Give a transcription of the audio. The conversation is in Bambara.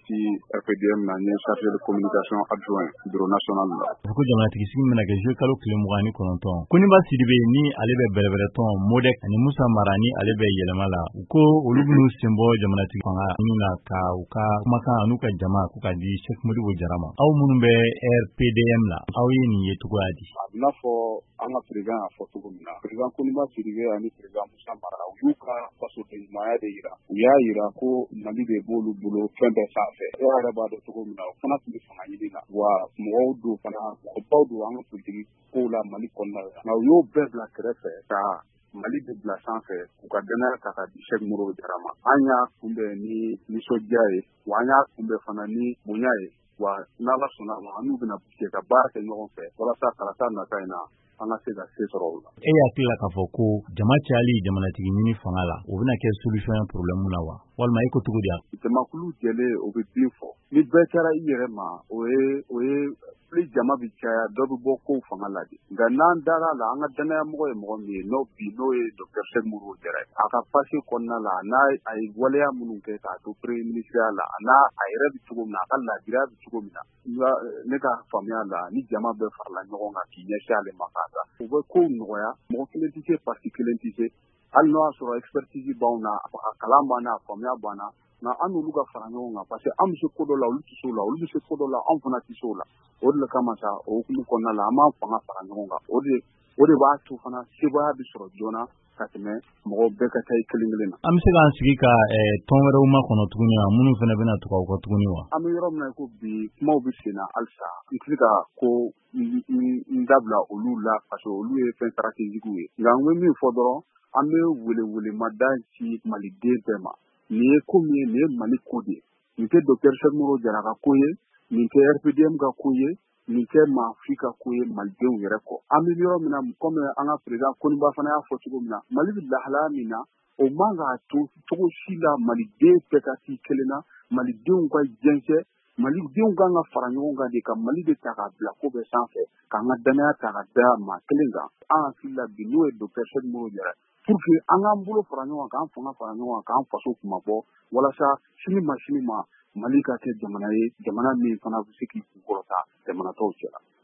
parti RPDM na n ye chargé de communication adjoint bureau national la. Ko jamanatigi sigi mina kɛ kalo tile 29 Koniba Sidibe ni ale bɛ bɛrɛbɛrɛtɔn Modek ani Musa Mara ni ale bɛ yɛlɛma la u ko olu b'u senbɔ jamanatigi fanga na ka u ka kumakan anu ka jama ku ka di Cheikh Modibo Jara ma. Aw minnu bɛ RPDM la aw ye nin ye cogoya di? A bina fɔ an ka président a fɔ cogo min na. Président Koniba Sidibe ani président Musa Mara u y'u ka fasodenɲumanya de yira. U y'a yira ko Mali de b'olu bolo fɛn bɛɛ sanfɛ. E yɛrɛ b'a dɔn cogo min na o fana tun bɛ fanga ɲini na. Wa mɔgɔw don fana mɔgɔbaw don an ka politique kow la Mali kɔnɔna la. Nka u y'o bɛɛ bila kɛrɛfɛ ka Mali de bila sanfɛ k'u ka danaya ta ka di Cheikh Modibo Jara ma. An y'a kunbɛn ni nisɔndiya ye wa an y'a kunbɛn fana ni bonya ye. Wa n'Ala sɔnna ma an n'u bɛna jɛ ka baara kɛ ɲɔgɔn fɛ walasa kalata nata in na an ka se ka se sɔrɔ o la. E hakili la k'a fɔ ko jama cayali jamanatigi ɲini fanga la o bɛna kɛ solution ye problème na wa walima e ko cogo di? Jamakulu jɛlen o bɛ bin fɔ ni bɛɛ kɛra i yɛrɛ ma o ye plus jama bi caya dɔ bɛ bɔ kow fanga la de. Nka n'an dara la an ka danayamɔgɔ ye mɔgɔ min ye n'o ye docteur Cheikh Modibo Jara ye. A ka passé kɔnɔna la n'a ye waleya minnu kɛ k'a to premier ministère la a yɛrɛ bɛ cogo min na a ka laadiriya bɛ cogo min na ne ka faamuya la ni jama bɛɛ farala ɲɔgɔn kan k'i ɲɛsin ale ma k'a ta o bɛ kow nɔgɔya mɔgɔ kelen tɛ se parti kelen tɛ se hali n'o y'a sɔrɔ expertise b'anw na a kalan b'an na a faamuya b'an na nka an n'olu ka fara ɲɔgɔn kan parce que an bɛ se ko dɔ la olu tɛ se o la olu bɛ se ko dɔ la anw fana tɛ se o la o de kama sa o hukumu kɔnɔna la an b'an fanga fara ɲɔgɔn kan o de b'a to fana sebaya bɛ sɔrɔ joona ka tɛmɛ mɔgɔ bɛɛ ka taa i kelen kelen na. An bɛ se k'an sigi ka tɔn wɛrɛw ma kɔnɔ tuguni wa minnu fana bɛna tugu aw kɔ tuguni wa? An bɛ yɔrɔ min na ko bi kumaw bɛ sen na halisa n tɛ se ka ko n dabila olu la parce que olu ye fɛn stratégique ye nka n bɛ min fɔ dɔrɔn an bɛ welewelemada ci maliden bɛɛ ma nin ye ko min ye nin ye Mali ko de ye nin tɛ docteur Cheikh Modibo Jara ka ko ye nin tɛ RPDM ka ko ye nin tɛ maafi ka ko ye malidenw yɛrɛ kɔ an bɛ yɔrɔ min na comme an ka président Koniba fana y'a fɔ cogo min na Mali bɛ lahalaya min na o man k'a to cogo si la maliden bɛɛ ka k'i kelen na malidenw ka jɛnsɛ malidenw kan ka fara ɲɔgɔn kan de ka Mali de ta k'a bila ko bɛɛ sanfɛ k'an ka danaya ta ka da maa kelen kan an hakili la bi n'o ye docteur Cheikh Modibo Jara pour que an k'an bolo fara ɲɔgɔn kan k'an fanga fara ɲɔgɔn kan k'an faso kuma bɔ walasa sini ma Mali ka kɛ jamana ye jamana min fana bɛ se k'i kunkɔrɔta jamana tɔw cɛla.